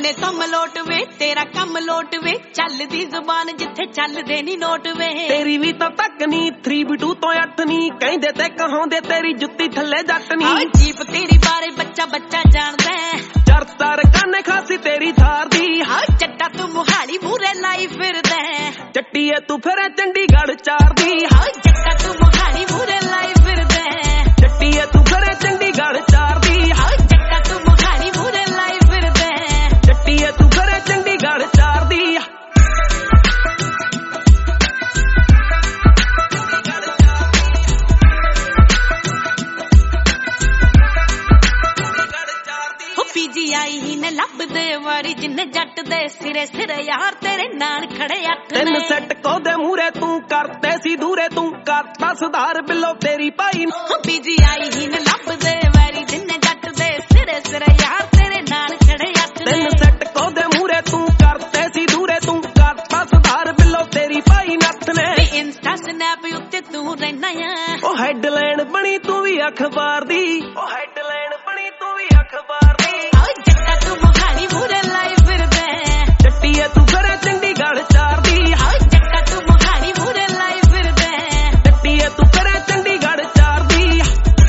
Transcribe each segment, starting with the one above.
ਬੰਨੇ ਤੋਂ ਮਲੋਟ ਵੇ ਤੇਰਾ ਕੰਮ ਲੋਟ ਵੇ ਚੱਲਦੀ ਜ਼ੁਬਾਨ ਜਿੱਥੇ ਚੱਲਦੇ ਨੀ ਨੋਟ ਵੇ ਤੇਰੀ ਵੀ ਤਾਂ ਤੱਕ ਨੀ 3B2 ਤੋਂ 8 ਨੀ ਕਹਿੰਦੇ ਤੇ ਕਹਾਉਂਦੇ ਤੇਰੀ ਜੁੱਤੀ ਥੱਲੇ ਜੱਟ ਨੀ ਜੀਪ ਤੇਰੀ ਬਾਰੇ ਬੱਚਾ ਬੱਚਾ ਜਾਣਦਾ ਚਰਤਾਰ ਕਾਨੇ ਖਾਸੀ ਤੇਰੀ ਥਾਰ ਦੀ ਚੱਟਾ ਤੂੰ ਮੁਹਾਲੀ ਮੂਰੇ ਲਾਈ ਫਿਰਦਾ ਚੱਟੀਏ ਤੂੰ ਫਿਰ ਚੰਡੀਗੜ੍ਹ ਚਾਰ ਦੀ ਚੱਟਾ ਤੂੰ ਮੁਹਾਲੀ ਮੂਰੇ ਲਾਈ ਫਿਰਦਾ ਚੱਟੀਏ ਤੂੰ ਫਿਰ ਚੰਡੀਗੜ੍ਹ ਚਾਰ ਦੀ ਚੱਟਾ ਤੂੰ ਮੁਹਾਲੀ ਮੂਰੇ ਲਾਈ ਫਿਰਦਾ ਚੱਟੀਏ ਤੂੰ ਫਿਰ ਚੰਡੀਗੜ੍ਹ ਚਾਰ ਦੀ ਆਈ ਹੀ ਨੇ ਲੱਭਦੇ ਵਾਰੀ ਜਿੰਨੇ ਜੱਟ ਦੇ ਸਿਰੇ ਸਿਰੇ ਯਾਰ ਤੇਰੇ ਨਾਲ ਖੜੇ ਅੱਠ ਨੇ ਤਿੰਨ ਸੈੱਟ ਕੋਦੇ ਮੂਰੇ ਤੂੰ ਕਰਤੇ ਸੀ ਦੂਰੇ ਤੂੰ ਕਰਤਾ ਸੁਧਾਰ ਬਿੱਲੋ ਤੇਰੀ ਭਾਈ ਬੀਜੀ ਆਈ ਹੀ ਨੇ ਲੱਭਦੇ ਵਾਰੀ ਜਿੰਨੇ ਜੱਟ ਦੇ ਸਿਰੇ ਸਿਰੇ ਯਾਰ ਤੇਰੇ ਨਾਲ ਖੜੇ ਅੱਠ ਨੇ ਤਿੰਨ ਸੈੱਟ ਕੋਦੇ ਮੂਰੇ ਤੂੰ ਕਰਤੇ ਸੀ ਦੂਰੇ ਤੂੰ ਕਰਤਾ ਸੁਧਾਰ ਬਿੱਲੋ ਤੇਰੀ ਭਾਈ ਨੱਥ ਨੇ ਇੰਸਟਾ ਸਨੈਪ ਉੱਤੇ ਤੂੰ ਰਹਿਣਾ ਆ ਉਹ ਹੈਡਲਾਈਨ ਬਣੀ ਤੂੰ ਵੀ ਅਖਬਾਰ ਦੀ ਉਹ ਹੈਡਲਾਈਨ ਬਣੀ ਤੂੰ ਵੀ ਅਖਬਾਰ ਦੀ ਜੱਟਾ ਤੂੰ ਮੁਹਾਲੀ ਮੂਰੇ ਲਾਈ ਫਿਰਦਾ ਚੱਟੀਏ ਤੂੰ ਫਿਰ ਚੰਡੀਗੜ੍ਹ ਚਾਰ ਦੀ ਜੱਟਾ ਤੂੰ ਮੁਹਾਲੀ ਮੂਰੇ ਲਾਈ ਫਿਰਦਾ ਚੱਟੀਏ ਤੂੰ ਫਿਰ ਚੰਡੀਗੜ੍ਹ ਚਾਰ ਦੀ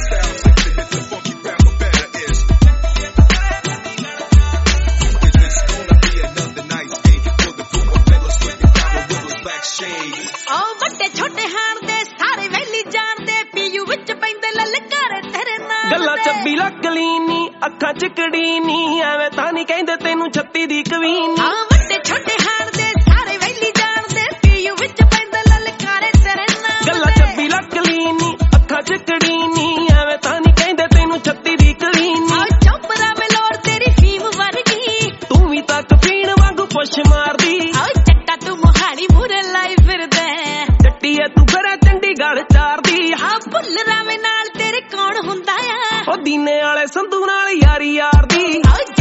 ਵੱਡੇ ਛੋਟੇ ਹਾਣ ਦੇ ਸਾਰੇ ਵੈਲੀ ਜਾਣਦੇ ਪੀਯੂ ਵਿੱਚ ਪੈਂਦੇ ਲਲਕਾਰੇ ਤੇਰੇ ਨਾਲ ਗੱਲਾਂ 26 ਲੱਖ ਲੀਨੀ ਅੱਖਾਂ ਚ ਕੜੀ ਨੀ ਐਵੇਂ ਤਾਂ ਨਹੀਂ ਕਹਿੰਦੇ ਤੈਨੂੰ 36 ਦੀ ਕਵੀਨੀ ਵੱਡੇ ਛੋਟੇ ਹਾਣ ਦੇ ਸਾਰੇ ਵੈਲੀ ਜਾਣਦੇ ਪੀਯੂ ਵਿੱਚ ਪੈਂਦੇ ਲਲਕਾਰੇ ਤੇਰੇ ਨਾਲ ਗੱਲਾਂ 26 ਲੱਖ ਲੀਨੀ ਅੱਖਾਂ ਚ ਕੜੀ ਨੀ ਐਵੇਂ ਤਾਂ ਨਹੀਂ ਕਹਿੰਦੇ ਤੈਨੂੰ 36 ਦੀ ਕਵੀਨੀ ਚੋਪਰਾ ਮਲੋੜ ਤੇਰੀ ਫੀਮ ਵਰਗੀ ਤੂੰ ਵੀ ਤਾਂ ਪੀਣ ਵਾਂਗੂ ਪੁੱਛ ਮਾਰਦੀ ਚੱਟਾ ਤੂੰ ਮੁਹਾਲੀ ਮੂਰੇ ਲਾਈ ਫਿਰਦਾ ਚੱਟੀਏ ਤੂੰ ਫਿਰ ਚੰਡੀਗੜ੍ਹ ਚਾਰ ਦੀ ਭੁੱਲ ਰਾਵੇਂ ਨਾਲ ਤੇਰੇ ਕੌਣ ਹੁੰਦਾ ਆ ਉਹ ਦੀਨੇ ਵਾਲੇ ਸੰਧੂ ਨਾਲ ਯਾਰੀ ਯਾਰ ਦੀ